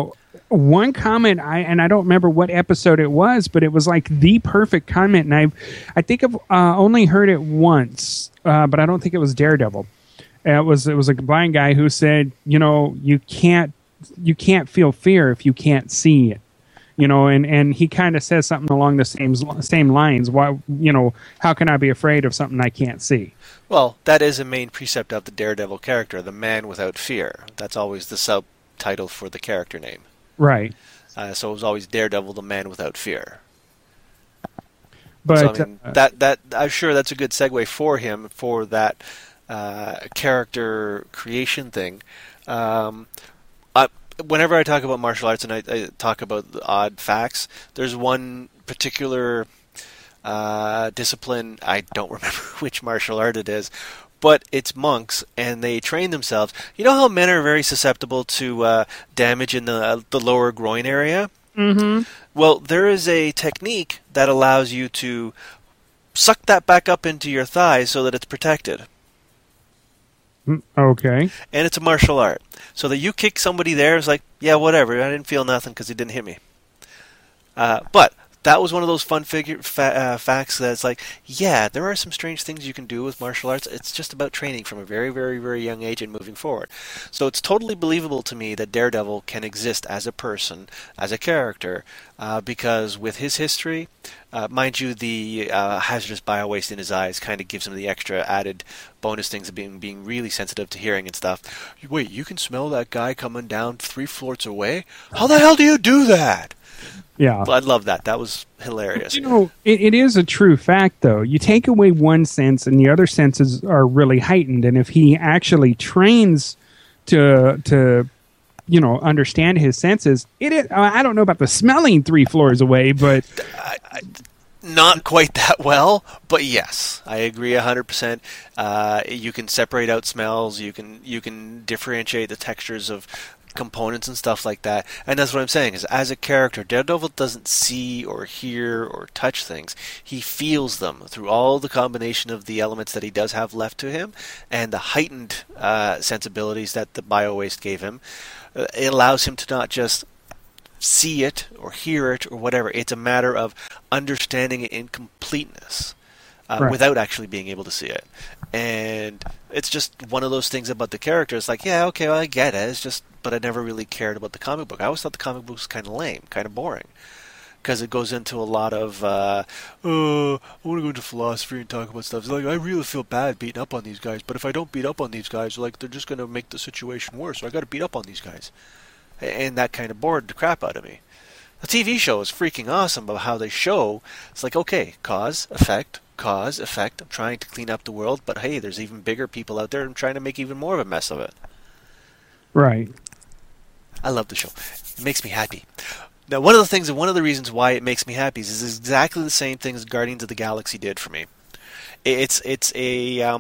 one comment I don't remember what episode it was, but it was like the perfect comment, and I think I've only heard it once, but I don't think it was Daredevil. It was a blind guy who said, you can't feel fear if you can't see it. And he kind of says something along the same lines. Why, how can I be afraid of something I can't see? Well, that is a main precept of the Daredevil character, the man without fear. That's always the subtitle for the character name. Right. So it was always Daredevil, the man without fear. But so, I mean, that I'm sure that's a good segue for him for that character creation thing. Whenever I talk about martial arts and I talk about the odd facts, there's one particular discipline, I don't remember which martial art it is, but it's monks, and they train themselves. You know how men are very susceptible to damage in the lower groin area? Mm-hmm. Well, there is a technique that allows you to suck that back up into your thighs so that it's protected. Okay. And it's a martial art. So that you kick somebody there, it's like, yeah, whatever, I didn't feel nothing because he didn't hit me. But that was one of those fun facts that it's like, yeah, there are some strange things you can do with martial arts. It's just about training from a very, very, very young age and moving forward. So it's totally believable to me that Daredevil can exist as a person, as a character, because with his history, mind you, the hazardous bio-waste in his eyes kind of gives him the extra added bonus things of being really sensitive to hearing and stuff. Wait, you can smell that guy coming down 3 floors away? How the hell do you do that? Yeah. I love that. That was hilarious. It is a true fact, though. You take away one sense, and the other senses are really heightened. And if he actually trains to understand his senses, I don't know about the smelling 3 floors away, but not quite that well. But yes, I agree 100%. You can separate out smells. You can differentiate the textures of components and stuff like that, and that's what I'm saying is, as a character, Daredevil doesn't see or hear or touch things. He feels them through all the combination of the elements that he does have left to him and the heightened sensibilities that the bio-waste gave him. It allows him to not just see it or hear it or whatever. It's a matter of understanding it in completeness. Right. Without actually being able to see it. And it's just one of those things about the character. It's like, yeah, okay, well, I get it. But I never really cared about the comic book. I always thought the comic book was kind of lame, kind of boring. Because it goes into a lot of, I want to go into philosophy and talk about stuff. It's like, I really feel bad beating up on these guys, but if I don't beat up on these guys, like, they're just going to make the situation worse, so I got to beat up on these guys. And that kind of bored the crap out of me. The TV show is freaking awesome about how they show, it's like, okay, cause, effect, I'm trying to clean up the world, but hey, there's even bigger people out there and I'm trying to make even more of a mess of it. Right. I love the show. It makes me happy. Now, one of the reasons why it makes me happy is exactly the same thing as Guardians of the Galaxy did for me. It's a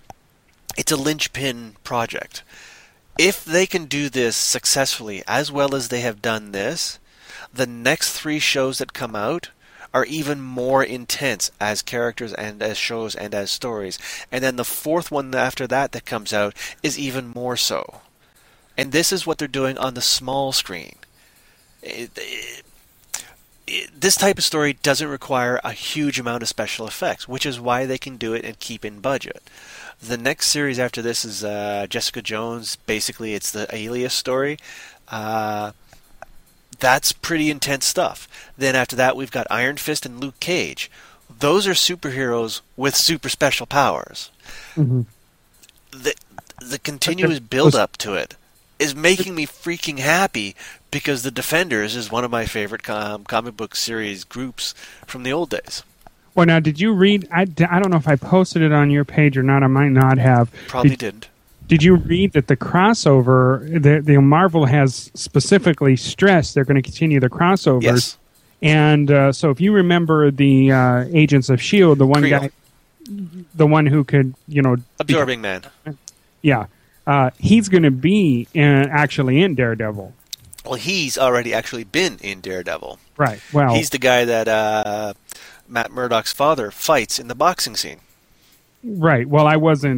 linchpin project. If they can do this successfully, as well as they have done this, the next 3 shows that come out are even more intense as characters and as shows and as stories. And then the 4th one after that comes out is even more so. And this is what they're doing on the small screen. This type of story doesn't require a huge amount of special effects, which is why they can do it and keep in budget. The next series after this is Jessica Jones. Basically, it's the Alias story. That's pretty intense stuff. Then after that, we've got Iron Fist and Luke Cage. Those are superheroes with super special powers. Mm-hmm. The continuous build-up to it is making me freaking happy because the Defenders is one of my favorite comic book series groups from the old days. Well, now, did you read... I don't know if I posted it on your page or not. I might not have. Probably didn't. Did you read that the crossover, the Marvel has specifically stressed they're going to continue the crossovers? Yes. And so if you remember the Agents of S.H.I.E.L.D., the one Creel. guy, the one who could, Absorbing Man. Yeah. He's going to be actually in Daredevil. Well, he's already actually been in Daredevil. Right. Well, He's the guy that Matt Murdock's father fights in the boxing scene. right. Well, I wasn't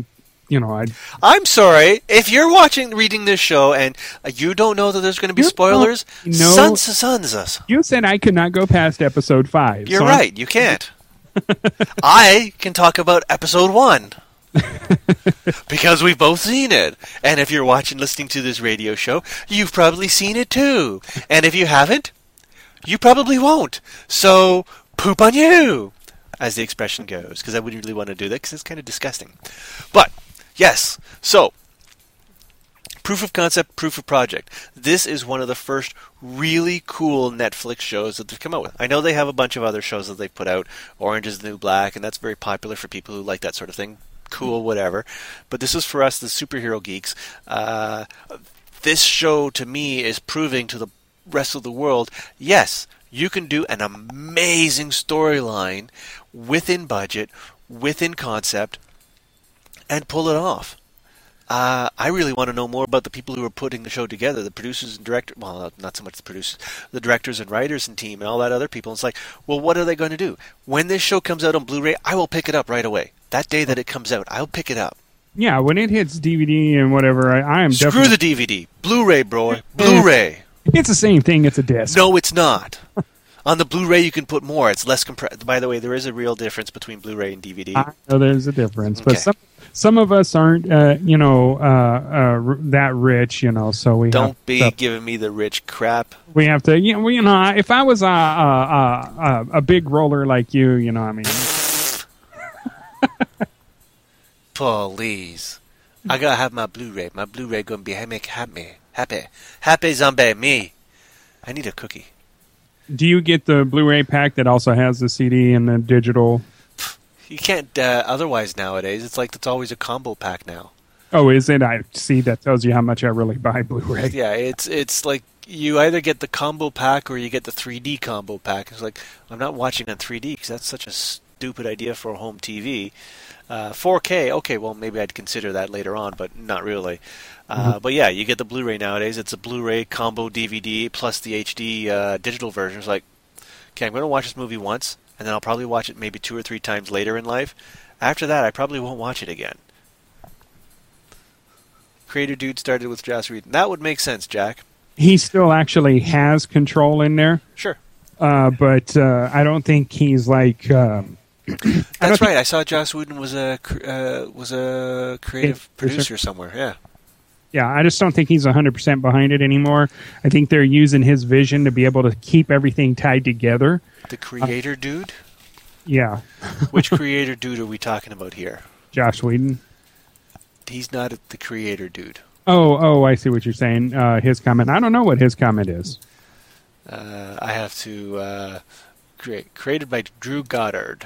I'm sorry. If you're reading this show, and you don't know that there's going to be spoilers, sons. You said I could not go past episode 5. You're right. You can't. I can talk about episode 1. Because we've both seen it. And if you're listening to this radio show, you've probably seen it too. And if you haven't, you probably won't. So, poop on you, as the expression goes. Because I wouldn't really want to do that because it's kind of disgusting. But, yes. So, proof of concept, proof of project. This is one of the first really cool Netflix shows that they've come out with. I know they have a bunch of other shows that they've put out. Orange is the New Black, and that's very popular for people who like that sort of thing. Cool, whatever. But this is for us, the superhero geeks. This show, to me, is proving to the rest of the world, yes, you can do an amazing storyline within budget, within concept, and pull it off. I really want to know more about the people who are putting the show together, the producers and directors, well, not so much the producers, the directors and writers and team and all that other people. It's like, well, what are they going to do? When this show comes out on Blu-ray, I will pick it up right away. That day that it comes out, I'll pick it up. Yeah, when it hits DVD and whatever, I am Screw the DVD. Blu-ray, bro. Blu-ray. It's the same thing. It's a disc. No, it's not. On the Blu-ray, you can put more. It's less compressed. By the way, there is a real difference between Blu-ray and DVD. I know there's a difference, Okay. but some of us aren't, that rich, so we Don't be have to, giving me the rich crap. we have to, if I was a big roller like you, I mean. Please. I gotta have my Blu-ray. My Blu-ray gonna be happy zombie me. I need a cookie. Do you get the Blu-ray pack that also has the CD and the digital? You can't otherwise nowadays. It's like it's always a combo pack now. Oh, is it? I see. That tells you how much I really buy Blu-ray. Yeah, it's like you either get the combo pack or you get the 3D combo pack. It's like, I'm not watching on 3D because that's such a stupid idea for a home TV. 4K, okay, well, maybe I'd consider that later on, but not really. But yeah, you get the Blu-ray nowadays. It's a Blu-ray combo DVD plus the HD digital version. It's like, okay, I'm going to watch this movie once, and then I'll probably watch it maybe 2 or 3 times later in life. After that, I probably won't watch it again. Creator dude started with Joss Whedon. That would make sense, Jack. He still actually has control in there. Sure. But I don't think he's like... That's right. I saw Joss Whedon was a creative producer somewhere. Yeah. Yeah, I just don't think he's 100% behind it anymore. I think they're using his vision to be able to keep everything tied together. The creator dude? Yeah. Which creator dude are we talking about here? Joss Whedon. He's not the creator dude. Oh, I see what you're saying. His comment. I don't know what his comment is. I have to created by Drew Goddard.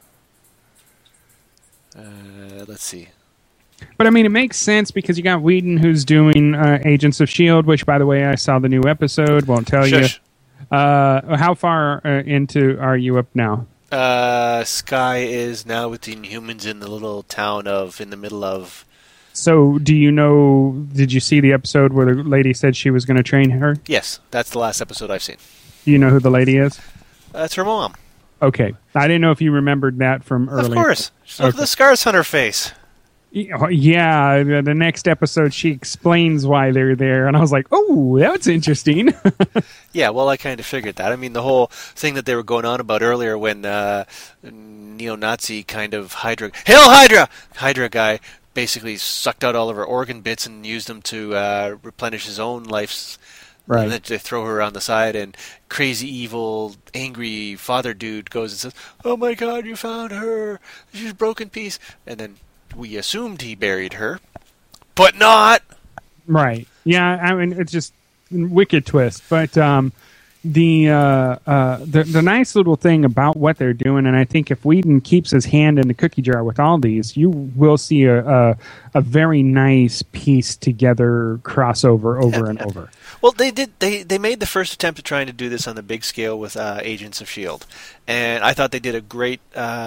Let's see. But I mean, it makes sense because you got Whedon who's doing Agents of S.H.I.E.L.D., which, by the way, I saw the new episode. Won't tell Shush. you. How far into are you up now? Sky is now with the Inhumans in the little town in the middle of... So, did you see the episode where the lady said she was going to train her? Yes, that's the last episode I've seen. Do you know who the lady is? That's her mom. Okay. I didn't know if you remembered that from earlier. Of course. Look at the scars on her face. Yeah, the next episode she explains why they're there, and I was like, oh, that's interesting. Yeah, well, I kind of figured that. I mean, the whole thing that they were going on about earlier when neo-Nazi kind of Hydra guy basically sucked out all of her organ bits and used them to replenish his own life's. Right. And then they throw her on the side, and crazy, evil, angry father dude goes and says, "Oh my God, you found her! She's a broken piece." And then we assumed he buried her, but not. Right. Yeah. I mean, it's just wicked twist, but the nice little thing about what they're doing, and I think if Whedon keeps his hand in the cookie jar with all these, you will see a very nice piece together crossover over and over. Well, they did. They made the first attempt at trying to do this on the big scale with Agents of S.H.I.E.L.D., and I thought they did a great,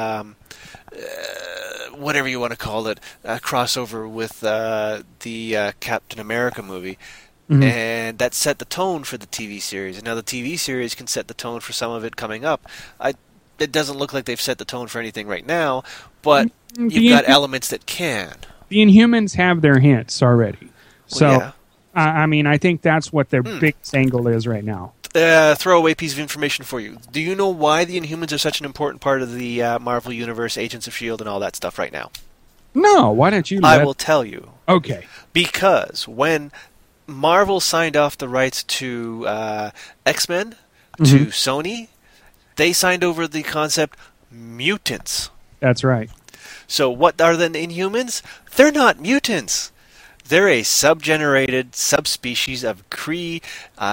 whatever you want to call it, crossover with the Captain America movie. Mm-hmm. And that set the tone for the TV series. And now the TV series can set the tone for some of it coming up. It doesn't look like they've set the tone for anything right now, but you've got elements that can. The Inhumans have their hints already. So, yeah. I mean, I think that's what their biggest angle is right now. Throwaway piece of information for you. Do you know why the Inhumans are such an important part of the Marvel Universe, Agents of S.H.I.E.L.D. and all that stuff right now? No, why don't you I will tell you. Okay. Because when Marvel signed off the rights to X-Men to Sony, they signed over the concept mutants. That's right. So what are the Inhumans? They're not mutants. They're a subgenerated subspecies of Kree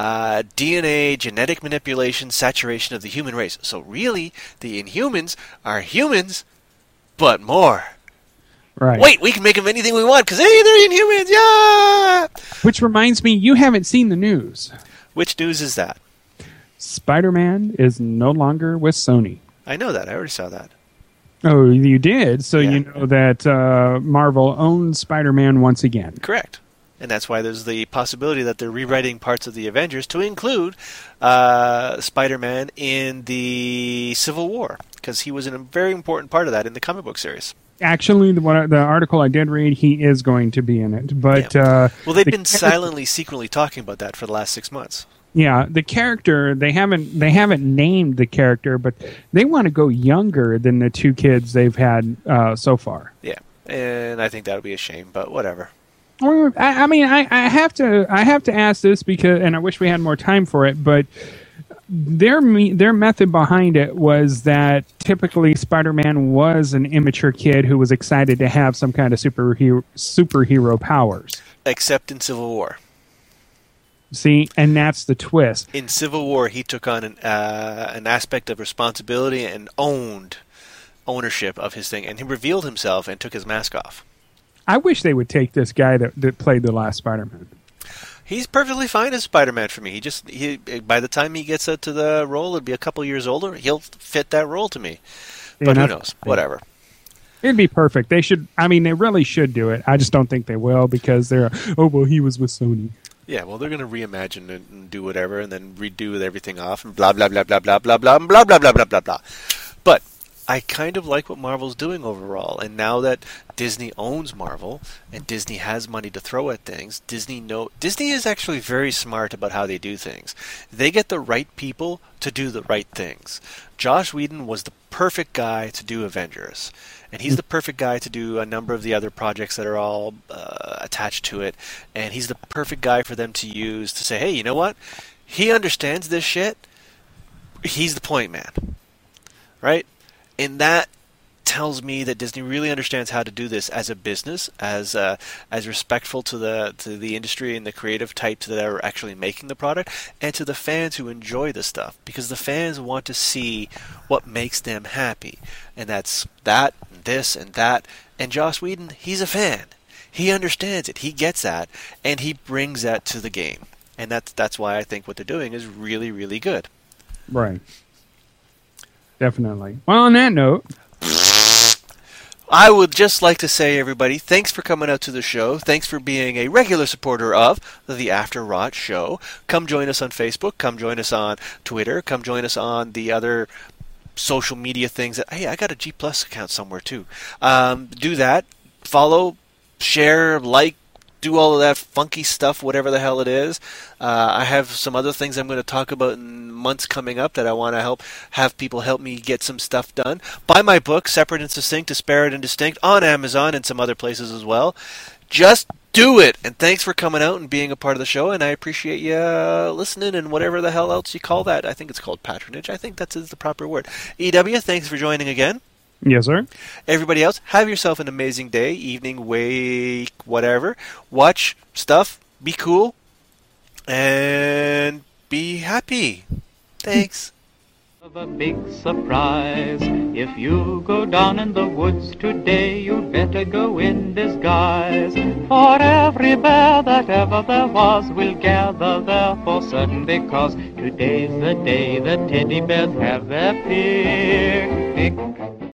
DNA genetic manipulation saturation of the human race. So really, the Inhumans are humans, but more. Right. Wait, we can make them anything we want because, hey, they're Inhumans, yeah! Which reminds me, you haven't seen the news. Which news is that? Spider-Man is no longer with Sony. I know that. I already saw that. Oh, you did? So Yeah. you know that Marvel owns Spider-Man once again. Correct. And that's why there's the possibility that they're rewriting parts of the Avengers to include Spider-Man in the Civil War, because he was a very important part of that in the comic book series. Actually, the article I did read, he is going to be in it. But Well, they've the been silently, secretly talking about that for the last 6 months. Yeah, the character they haven't named the character, but they want to go younger than the two kids they've had so far. Yeah, and I think that would be a shame, but whatever. I mean, I have to ask this because, and I wish we had more time for it, but their method behind it was that typically Spider-Man was an immature kid who was excited to have some kind of superhero powers. Except in Civil War. See, and that's the twist. In Civil War, he took on an aspect of responsibility and owned ownership of his thing, and he revealed himself and took his mask off. I wish they would take this guy that played the last Spider-Man. He's perfectly fine as Spider-Man for me. He by the time he gets to the role, it'll be a couple years older. He'll fit that role to me. But who knows? Whatever. It'd be perfect. They should. I mean, they really should do it. I just don't think they will because they're. Oh well, he was with Sony. Yeah, well, they're going to reimagine it and do whatever, and then redo everything off, and blah blah blah blah blah blah blah blah blah blah blah blah blah. But I kind of like what Marvel's doing overall, and now that Disney owns Marvel and Disney has money to throw at things, Disney is actually very smart about how they do things. They get the right people to do the right things. Joss Whedon was the perfect guy to do Avengers, and he's the perfect guy to do a number of the other projects that are all attached to it, and he's the perfect guy for them to use to say, hey, you know what? He understands this shit. He's the point man, right? And that tells me that Disney really understands how to do this as a business, as respectful to the industry and the creative types that are actually making the product, and to the fans who enjoy the stuff, because the fans want to see what makes them happy, and that's that, this, and that. And Joss Whedon, he's a fan. He understands it. He gets that, and he brings that to the game. And that's why I think what they're doing is really, really good. Right. Definitely. Well, on that note, I would just like to say, everybody, thanks for coming out to the show. Thanks for being a regular supporter of the After Rot Show. Come join us on Facebook. Come join us on Twitter. Come join us on the other social media things. Hey, I got a G Plus account somewhere, too. Do that. Follow, share, like, do all of that funky stuff, whatever the hell it is. I have some other things I'm going to talk about in months coming up that I want to have people help me get some stuff done. Buy my book, Separate and Succinct, Disparate and Distinct, on Amazon and some other places as well. Just do it! And thanks for coming out and being a part of the show, and I appreciate you listening and whatever the hell else you call that. I think it's called patronage. I think that's the proper word. EW, thanks for joining again. yes, sir. Everybody else, have yourself an amazing day, evening, week, whatever. Watch stuff, be cool, and be happy. Thanks. Of a big surprise. If you go down in the woods today, you better go in disguise. For every bear that ever there was will gather there for certain, because today's the day the teddy bears have their picnic.